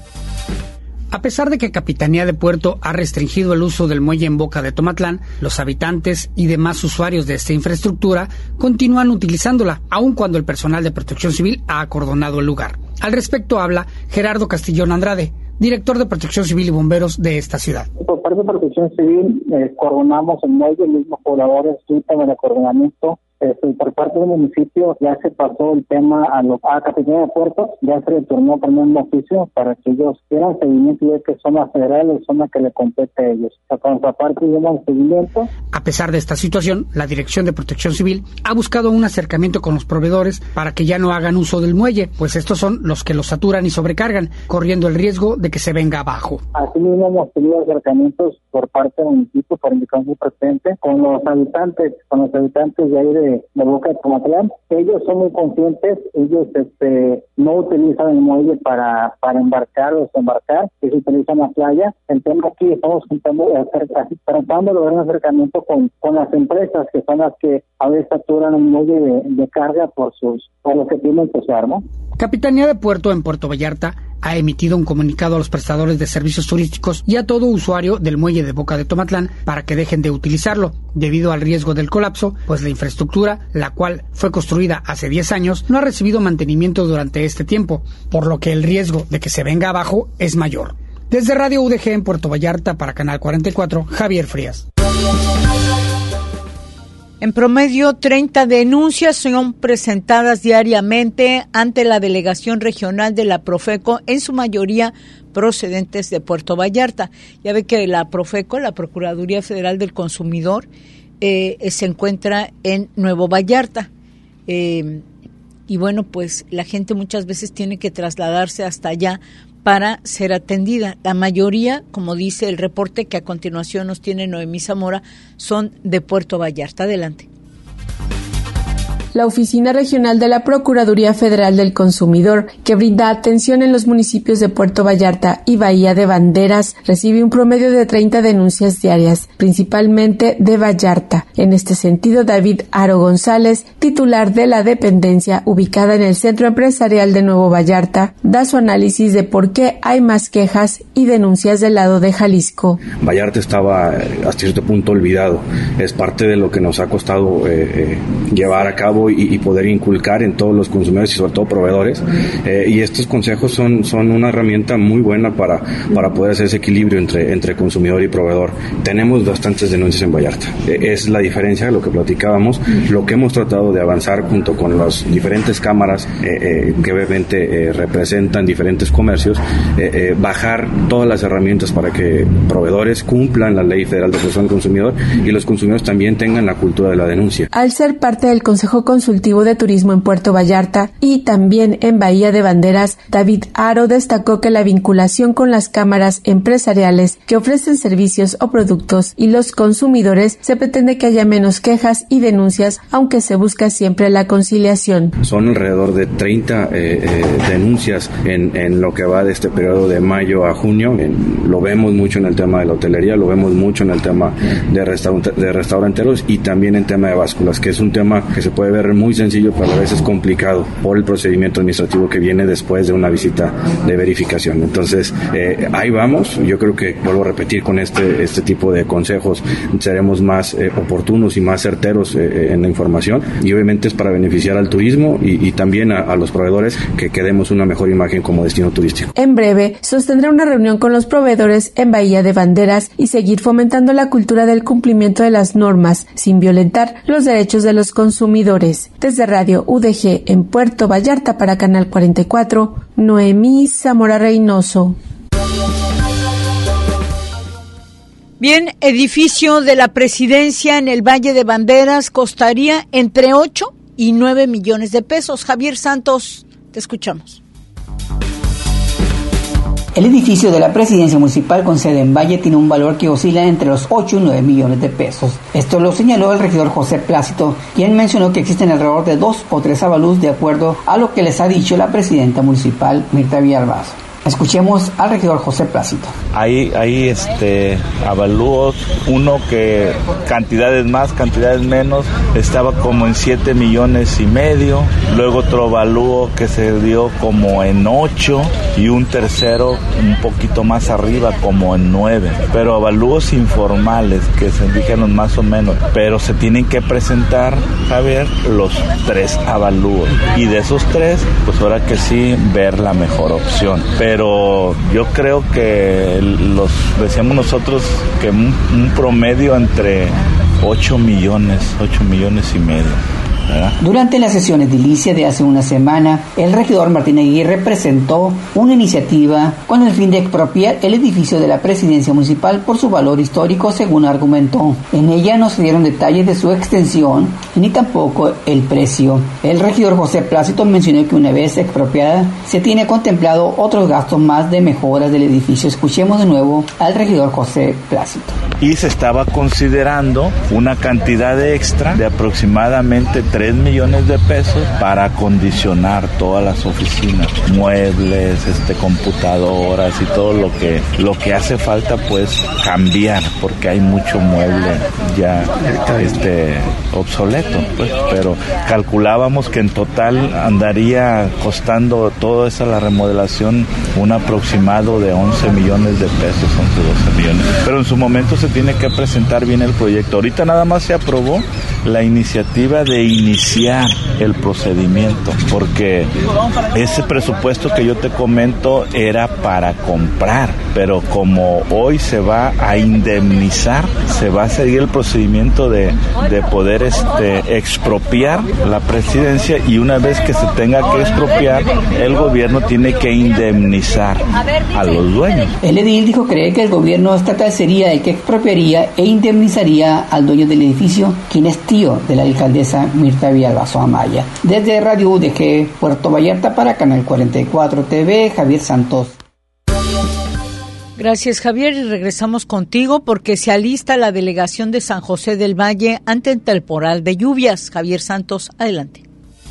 S7: A pesar de que Capitanía de Puerto ha restringido el uso del muelle en Boca de Tomatlán, los habitantes y demás usuarios de esta infraestructura continúan utilizándola, aun cuando el personal de Protección Civil ha acordonado el lugar. Al respecto habla Gerardo Castillón Andrade, director de Protección Civil y Bomberos de esta ciudad.
S13: Por parte de Protección Civil, eh, coordonamos el muelle, el mismo pobladores en el acordonamiento. Este, por parte del municipio ya se pasó el tema a, lo, a Capitanía de Puerto, ya se retornó también un oficio para que ellos quieran seguimiento y ver que zona federal es zona que le compete a ellos. O sea, por nuestra parte, llevan seguimiento.
S7: A pesar de esta situación, la Dirección de Protección Civil ha buscado un acercamiento con los proveedores para que ya no hagan uso del muelle, pues estos son los que los saturan y sobrecargan, corriendo el riesgo de que se venga abajo.
S13: Asimismo, hemos tenido acercamientos por parte del municipio, por indicación presente, con los habitantes, con los habitantes de ahí de de Boca de Tomatlán. Ellos son muy conscientes, ellos este no utilizan el muelle para para embarcar o desembarcar, ellos utilizan la playa. El tema aquí estamos tratando de hacer, tratando de lograr un acercamiento con, con las empresas que son las que a veces saturan el muelle de, de carga por sus por lo que tienen que usar, ¿no?
S7: Capitanía de Puerto en Puerto Vallarta ha emitido un comunicado a los prestadores de servicios turísticos y a todo usuario del muelle de Boca de Tomatlán para que dejen de utilizarlo, debido al riesgo del colapso, pues la infraestructura, la cual fue construida hace diez años, no ha recibido mantenimiento durante este tiempo, por lo que el riesgo de que se venga abajo es mayor. Desde Radio U D G en Puerto Vallarta para Canal cuarenta y cuatro, Javier Frías.
S2: En promedio, treinta denuncias son presentadas diariamente ante la Delegación Regional de la Profeco, en su mayoría procedentes de Puerto Vallarta. Ya ve que la Profeco, la Procuraduría Federal del Consumidor, eh, se encuentra en Nuevo Vallarta. Eh, y bueno, pues la gente muchas veces tiene que trasladarse hasta allá para ser atendida. La mayoría, como dice el reporte que a continuación nos tiene Noemí Zamora, son de Puerto Vallarta. Adelante.
S5: La Oficina Regional de la Procuraduría Federal del Consumidor, que brinda atención en los municipios de Puerto Vallarta y Bahía de Banderas, recibe un promedio de treinta denuncias diarias, principalmente de Vallarta. En este sentido, David Aro González, titular de la dependencia ubicada en el Centro Empresarial de Nuevo Vallarta, da su análisis de por qué hay más quejas y denuncias del lado de Jalisco.
S14: Vallarta estaba hasta cierto punto olvidado. Es parte de lo que nos ha costado eh, eh, llevar a cabo Y, y poder inculcar en todos los consumidores y sobre todo proveedores, eh, y estos consejos son, son una herramienta muy buena para, para poder hacer ese equilibrio entre, entre consumidor y proveedor. Tenemos bastantes denuncias en Vallarta, eh, es la diferencia de lo que platicábamos, lo que hemos tratado de avanzar junto con las diferentes cámaras eh, eh, que obviamente eh, representan diferentes comercios, eh, eh, bajar todas las herramientas para que proveedores cumplan la Ley Federal de Protección del Consumidor y los consumidores también tengan la cultura de la denuncia.
S5: Al ser parte del Consejo Consultivo de Turismo en Puerto Vallarta y también en Bahía de Banderas, David Aro destacó que la vinculación con las cámaras empresariales que ofrecen servicios o productos y los consumidores se pretende que haya menos quejas y denuncias, aunque se busca siempre la conciliación.
S14: Son alrededor de treinta eh, eh, denuncias en, en lo que va de este periodo de mayo a junio. En, lo vemos mucho en el tema de la hotelería, lo vemos mucho en el tema de, restaurante, de restauranteros y también en tema de básculas, que es un tema que se puede ver muy sencillo, pero a veces complicado por el procedimiento administrativo que viene después de una visita de verificación. Entonces, eh, ahí vamos. Yo creo que, vuelvo a repetir, con este este tipo de consejos seremos más eh, oportunos y más certeros eh, en la información, y obviamente es para beneficiar al turismo y, y también a, a los proveedores, que quedemos una mejor imagen como destino turístico.
S5: En breve, sostendrá una reunión con los proveedores en Bahía de Banderas y seguir fomentando la cultura del cumplimiento de las normas sin violentar los derechos de los consumidores. Desde Radio U D G en Puerto Vallarta para Canal cuarenta y cuatro, Noemí Zamora Reynoso.
S2: Bien, edificio de la presidencia en el Valle de Banderas costaría entre ocho y nueve millones de pesos. Javier Santos, te escuchamos.
S15: El edificio de la presidencia municipal con sede en Valle tiene un valor que oscila entre los ocho y nueve millones de pesos. Esto lo señaló el regidor José Plácido, quien mencionó que existen alrededor de dos o tres avalúos de acuerdo a lo que les ha dicho la presidenta municipal Mirta Villalbazo. Escuchemos al regidor José Plácido.
S16: Hay, hay este, avalúos, uno que cantidades más, cantidades menos, estaba como en siete millones y medio, luego otro avalúo que se dio como en ocho y un tercero un poquito más arriba como en nueve, pero avalúos informales que se dijeron más o menos, pero se tienen que presentar, Javier, los tres avalúos, y de esos tres, pues ahora que sí, ver la mejor opción. Pero Pero yo creo que los decíamos nosotros que un, un promedio entre ocho millones, ocho millones y medio. ¿verdad?
S15: Durante las sesiones de edilicia de hace una semana, el regidor Martín Aguirre presentó una iniciativa con el fin de expropiar el edificio de la presidencia municipal por su valor histórico, según argumentó. En ella no se dieron detalles de su extensión ni tampoco el precio. El regidor José Plácido mencionó que una vez expropiada se tiene contemplado otros gastos más de mejoras del edificio. Escuchemos de nuevo al regidor José Plácido.
S16: Y se estaba considerando una cantidad extra de aproximadamente tres millones de pesos para acondicionar todas las oficinas, muebles, este, computadoras y todo lo que lo que hace falta, pues cambiar, porque hay mucho mueble ya este obsoleto, pues, pero calculábamos que en total andaría costando toda esa la remodelación un aproximado de once millones de pesos, once, doce millones, pero en su momento se tiene que presentar bien el proyecto. Ahorita nada más se aprobó la iniciativa de iniciar el procedimiento, porque ese presupuesto que yo te comento era para comprar, pero como hoy se va a indemnizar, se va a seguir el procedimiento de, de poder este, expropiar la presidencia, y una vez que se tenga que expropiar, el gobierno tiene que indemnizar a los dueños.
S15: El edil dijo creer que el gobierno estatal sería el que expropiaría e indemnizaría al dueño del edificio, quien es tío de la alcaldesa Mirta Villalbazo Amaya. Desde Radio U D G, Puerto Vallarta, para Canal cuarenta y cuatro T V, Javier Santos.
S2: Gracias, Javier, y regresamos contigo porque se alista la delegación de San José del Valle ante el temporal de lluvias. Javier Santos, adelante.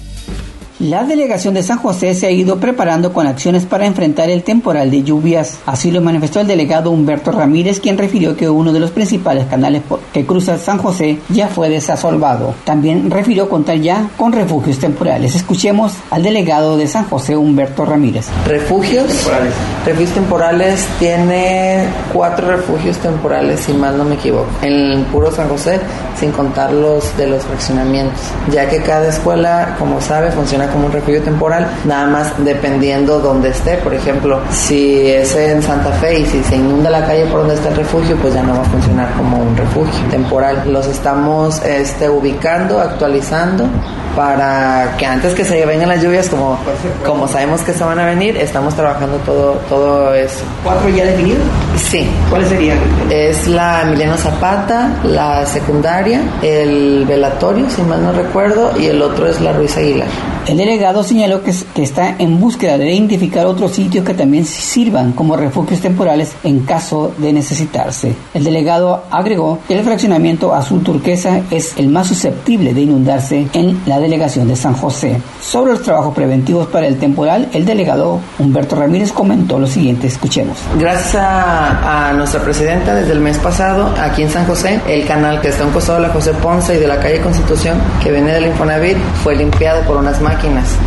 S15: La delegación de San José se ha ido preparando con acciones para enfrentar el temporal de lluvias. Así lo manifestó el delegado Humberto Ramírez, quien refirió que uno de los principales canales que cruza San José ya fue desasolvado. También refirió contar ya con refugios temporales. Escuchemos al delegado de San José, Humberto Ramírez.
S17: Refugios temporales. Refugios temporales tiene cuatro refugios temporales, si mal no me equivoco, en el puro San José, sin contar los de los fraccionamientos, ya que cada escuela, como sabe, funciona como un refugio temporal, nada más dependiendo dónde esté. Por ejemplo, si es en Santa Fe y si se inunda la calle por donde está el refugio, pues ya no va a funcionar como un refugio temporal. Los estamos este, ubicando, actualizando, para que antes que se vengan las lluvias, como, como sabemos que se van a venir, estamos trabajando todo, todo eso.
S15: ¿Cuatro ya definidos?
S17: Sí.
S15: ¿Cuáles serían?
S17: Es la Emiliano Zapata, la secundaria, el velatorio, si mal no recuerdo, y el otro es la Ruiz Aguilar.
S15: El delegado señaló que, que está en búsqueda de identificar otros sitios que también sirvan como refugios temporales en caso de necesitarse. El delegado agregó que el fraccionamiento azul turquesa es el más susceptible de inundarse en la delegación de San José. Sobre los trabajos preventivos para el temporal, el delegado Humberto Ramírez comentó lo siguiente. Escuchemos.
S17: Gracias a, a nuestra presidenta, desde el mes pasado, aquí en San José, el canal que está a un costado de la José Ponce y de la calle Constitución, que viene del Infonavit, fue limpiado por unas máquinas.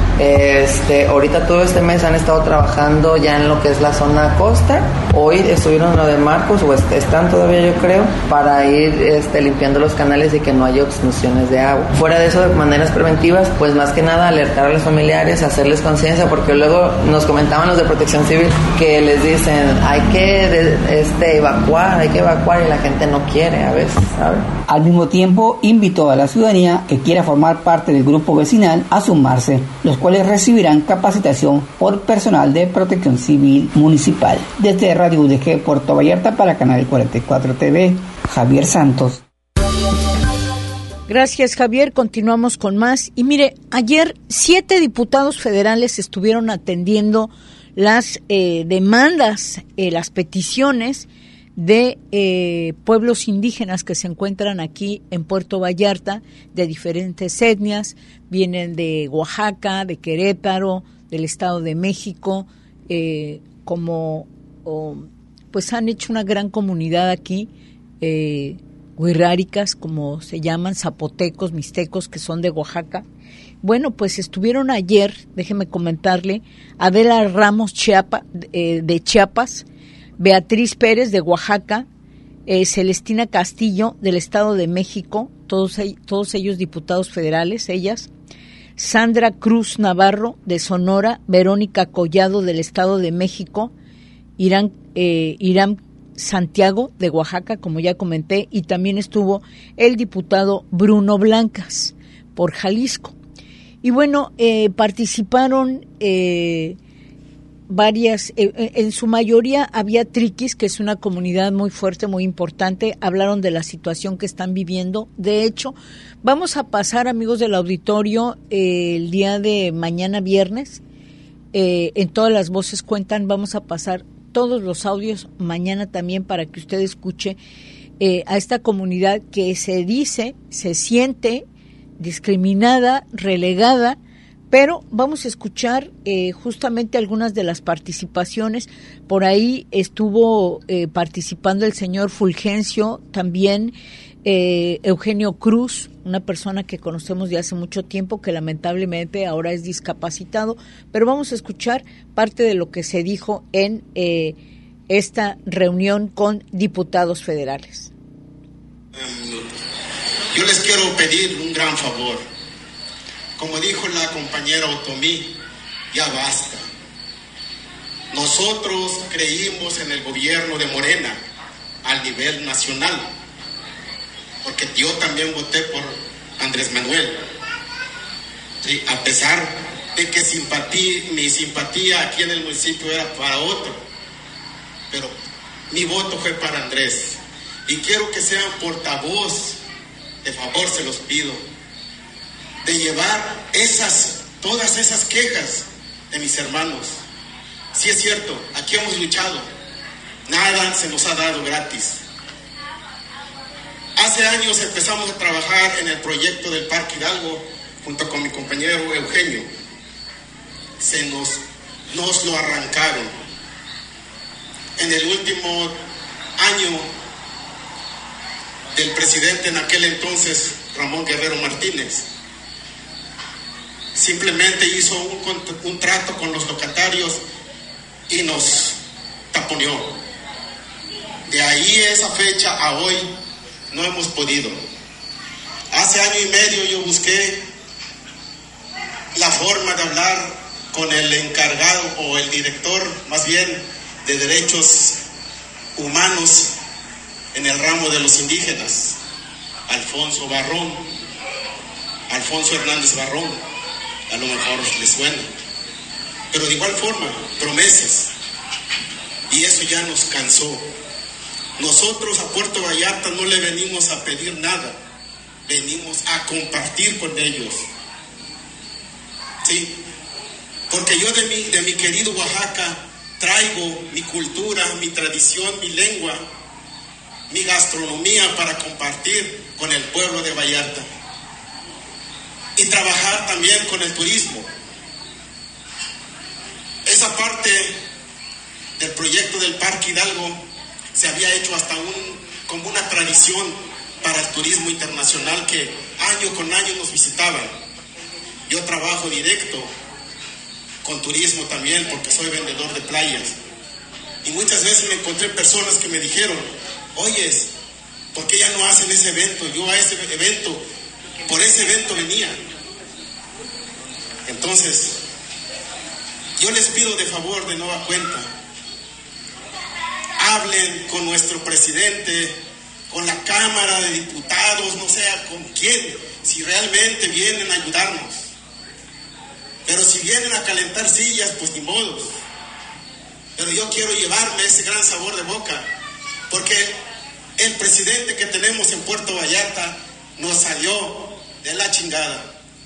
S17: Este, ahorita todo este mes han estado trabajando ya en lo que es la zona costa. Hoy estuvieron en lo de Marcos, o están todavía, yo creo, para ir este, limpiando los canales y que no haya obstrucciones de agua. Fuera de eso, de maneras preventivas, pues más que nada alertar a los familiares, hacerles conciencia, porque luego nos comentaban los de Protección Civil que les dicen hay que de, este, evacuar, hay que evacuar, y la gente no quiere a veces, ¿sabes?
S15: Al mismo tiempo, invitó a la ciudadanía que quiera formar parte del grupo vecinal a sumarse, los cuales recibirán capacitación por personal de Protección Civil Municipal. Desde Radio U D G Puerto Vallarta, para Canal cuarenta y cuatro T V, Javier Santos.
S2: Gracias, Javier. Continuamos con más. Y mire, ayer siete diputados federales estuvieron atendiendo las eh, demandas, eh, las peticiones de eh, pueblos indígenas que se encuentran aquí en Puerto Vallarta, de diferentes etnias. Vienen de Oaxaca, de Querétaro, del Estado de México, eh, como oh, pues han hecho una gran comunidad aquí, eh, huirráricas, como se llaman, zapotecos, mixtecos, que son de Oaxaca. Bueno, pues estuvieron ayer, déjeme comentarle, Adela Ramos Chiapa, eh, de Chiapas, Beatriz Pérez de Oaxaca, eh, Celestina Castillo del Estado de México, todos, todos ellos diputados federales, ellas, Sandra Cruz Navarro de Sonora, Verónica Collado del Estado de México, Irán, eh, Irán Santiago de Oaxaca, como ya comenté, y también estuvo el diputado Bruno Blancas por Jalisco. Y bueno, eh, participaron eh, varias, eh, en su mayoría había triquis, que es una comunidad muy fuerte, muy importante. Hablaron de la situación que están viviendo. De hecho, vamos a pasar, amigos del auditorio, eh, el día de mañana viernes, eh, en Todas las Voces Cuentan, vamos a pasar todos los audios mañana también para que usted escuche eh, a esta comunidad que se dice, se siente discriminada, relegada, pero vamos a escuchar eh, justamente algunas de las participaciones. Por ahí estuvo eh, participando el señor Fulgencio, también eh, Eugenio Cruz, una persona que conocemos de hace mucho tiempo, que lamentablemente ahora es discapacitado, pero vamos a escuchar parte de lo que se dijo en eh, esta reunión con diputados federales.
S18: Yo les quiero pedir un gran favor. Como dijo la compañera Otomí, ya basta. Nosotros creímos en el gobierno de Morena al nivel nacional, porque yo también voté por Andrés Manuel. Sí, a pesar de que simpatía, mi simpatía aquí en el municipio era para otro, pero mi voto fue para Andrés. Y quiero que sean portavoz, de favor se los pido, de llevar esas, todas esas quejas de mis hermanos. Sí es cierto, aquí hemos luchado, nada se nos ha dado gratis. Hace años empezamos a trabajar en el proyecto del Parque Hidalgo junto con mi compañero Eugenio. Se nos, nos lo arrancaron. En el último año del presidente en aquel entonces, Ramón Guerrero Martínez, simplemente hizo un, un trato con los locatarios y nos taponeó. De ahí esa fecha a hoy no hemos podido. Hace año y medio yo busqué la forma de hablar con el encargado o el director, más bien, de derechos humanos en el ramo de los indígenas, Alfonso Barrón, Alfonso Hernández Barrón, a lo mejor les suena, pero de igual forma, promesas, y eso ya nos cansó. Nosotros a Puerto Vallarta no le venimos a pedir nada, venimos a compartir con ellos, ¿sí? Porque yo de mi, de mi querido Oaxaca traigo mi cultura, mi tradición, mi lengua, mi gastronomía para compartir con el pueblo de Vallarta y trabajar también con el turismo. Esa parte del proyecto del Parque Hidalgo se había hecho hasta un, como una tradición para el turismo internacional que año con año nos visitaban. Yo trabajo directo con turismo también porque soy vendedor de playas. Y muchas veces me encontré personas que me dijeron, oyes, ¿por qué ya no hacen ese evento? Yo a ese evento, por ese evento venía. Entonces, yo les pido de favor, de nueva cuenta, hablen con nuestro presidente, con la Cámara de Diputados, no sé con quién, si realmente vienen a ayudarnos. Pero si vienen a calentar sillas, pues ni modos. Pero yo quiero llevarme ese gran sabor de boca, porque el presidente que tenemos en Puerto Vallarta nos salió de la chingada.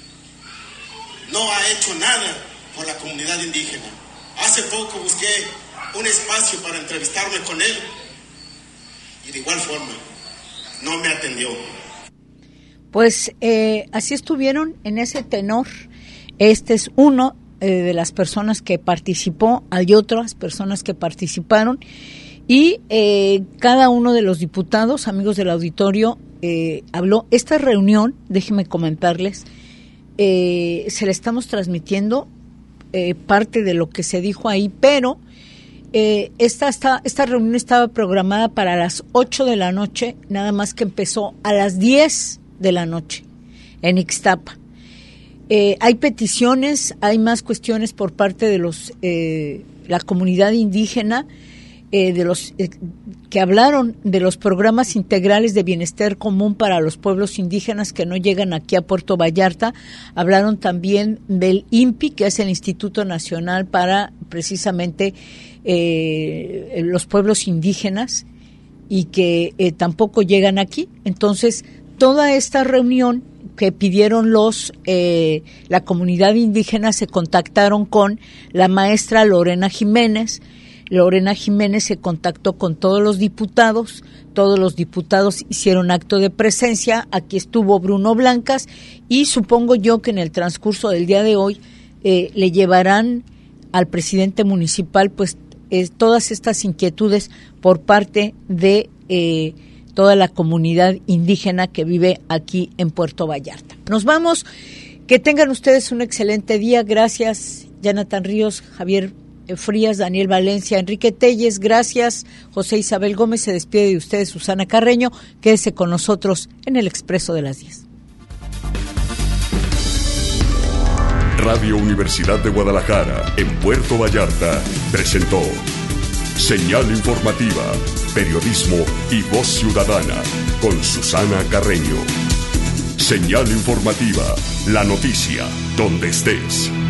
S18: No ha hecho nada por la comunidad indígena. Hace poco busqué un espacio para entrevistarme con él y de igual forma no me atendió.
S2: Pues eh, así estuvieron en ese tenor. Este es uno eh, de las personas que participó, hay otras personas que participaron y eh, cada uno de los diputados, amigos del auditorio, eh, habló. Esta reunión, déjenme comentarles, eh, se la estamos transmitiendo eh, parte de lo que se dijo ahí, pero eh, esta, esta, esta reunión estaba programada para las ocho de la noche, nada más que empezó a las diez de la noche en Ixtapa. Eh, hay peticiones, hay más cuestiones por parte de los eh, la comunidad indígena, eh, de los eh, que hablaron de los programas integrales de bienestar común para los pueblos indígenas que no llegan aquí a Puerto Vallarta. Hablaron también del I N P I, que es el Instituto Nacional para precisamente eh, los pueblos indígenas y que eh, tampoco llegan aquí. Entonces, toda esta reunión que pidieron los eh, la comunidad indígena se contactaron con la maestra Lorena Jiménez. Lorena Jiménez se contactó con todos los diputados, todos los diputados hicieron acto de presencia, aquí estuvo Bruno Blancas y supongo yo que en el transcurso del día de hoy eh, le llevarán al presidente municipal pues eh, todas estas inquietudes por parte de eh, toda la comunidad indígena que vive aquí en Puerto Vallarta. Nos vamos, que tengan ustedes un excelente día, gracias Jonathan Ríos, Javier Frías, Daniel Valencia, Enrique Telles, gracias. José Isabel Gómez se despide de ustedes, Susana Carreño. Quédese con nosotros en el Expreso de las diez.
S1: Radio Universidad de Guadalajara, en Puerto Vallarta, presentó Señal Informativa, Periodismo y Voz Ciudadana, con Susana Carreño. Señal Informativa, la noticia, donde estés.